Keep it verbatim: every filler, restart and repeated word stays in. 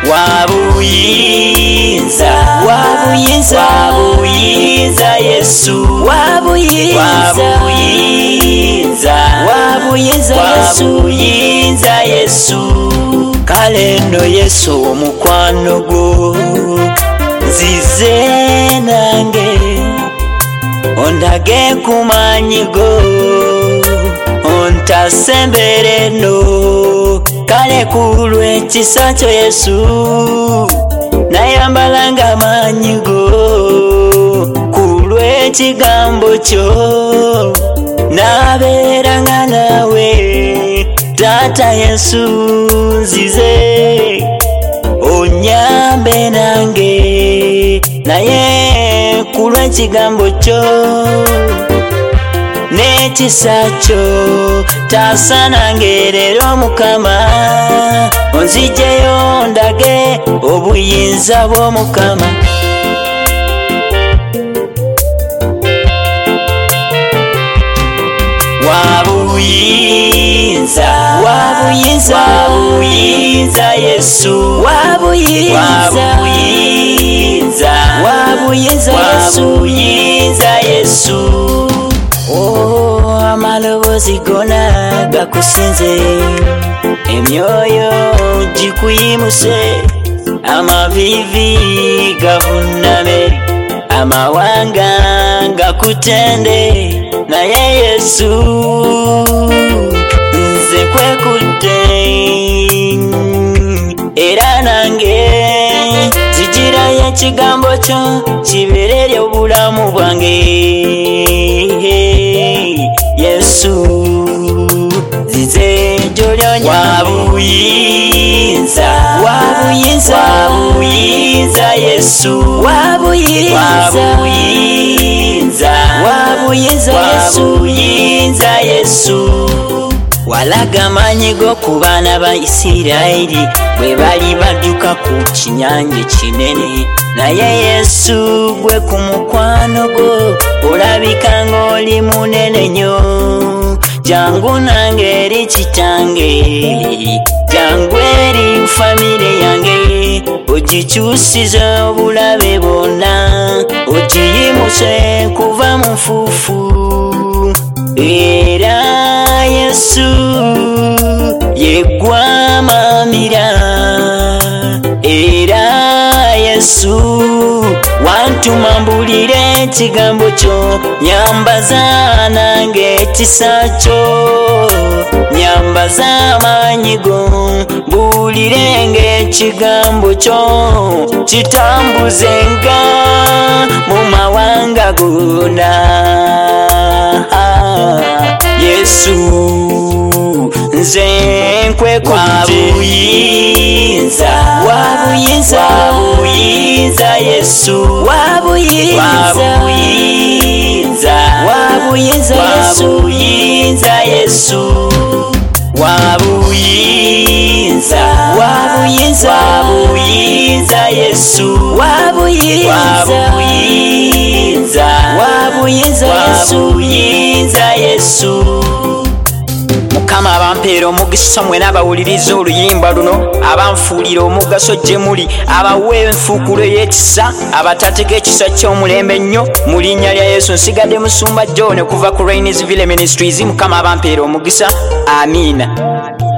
wabuyinza wabuyinza wabuyinza Yesu wabuyinza wabuyinza wabuyinza Yesu wabuyinza Yesu kale no Yesu omukwano gwo nzize nange ondage kumanyigo ontasembere no kale kulwe ekisa kyo Yesu nayambalanga manyigo kulwe ekigambo kyo nabeeranga nawe Tata Yesu nzize onyambe nange naye kulwe ekigambo kyo n'ekisa kyo tasanange leero Mukama onzijeyo ndage obuyinza bw'Omukama wabuyinza wabuyinza wabuyinza Yesu wabuyinza wabuyinza wabuyinza Yesu wabuyinza Yesu oh amalobozi gona gakusinze emyoyo gikuyimuse amavivi gavuname amawanga gakutende naye Yesu nze kwekutte era nange zijirayo ekigambo kyo kiberere obulamu bwange Yesu zize jolyonya wabuyinza wabuyinza wabuyinza Yesu wabuyinza wabuyinza wabuyinza Yesu wabuyinza Yesu walaga manyigo ku baana ba Isirayiri bwe bali badduka ku kinyanja kinene naye Yesu gwe ku mukwano gwo olabika ng'oli munene nnyo jangu nange eri kitange jangu eri famire yange ogikyusize obulabe bwonna ogiyimuse kuva mu nfuufu era Yesu yegwamamira era Yesu wantuma mbulire ekigambo kyo nyambaza nange ekisa kyo nyambaza amanyigo mbulire ng'ekigambo kyo kitambuzenga mu mawanga gonna Yesu nze nkwekutte wabuyinza wabuyinza wabuyinza Yesu wabuyinza wabuyinza wabuyinza Yesu wabuyinza Yesu wabuyinza wabuyinza wabuyinza Yesu wabuyinza wabuyinza wabuyinza Yesu wabuyinza Yesu Mukama abampeera omugisa mwe n'abawuliriza oluyimba luno abanfuulira omugaso gye muli abawa enfuukulo y'ekisa abatateka ekisa ky'omulembe nnyo mu linnya lya Yesu nsigadde Musumba John kuva ku Rainey's Ville Ministries Mukama abampeera omugisa amiina.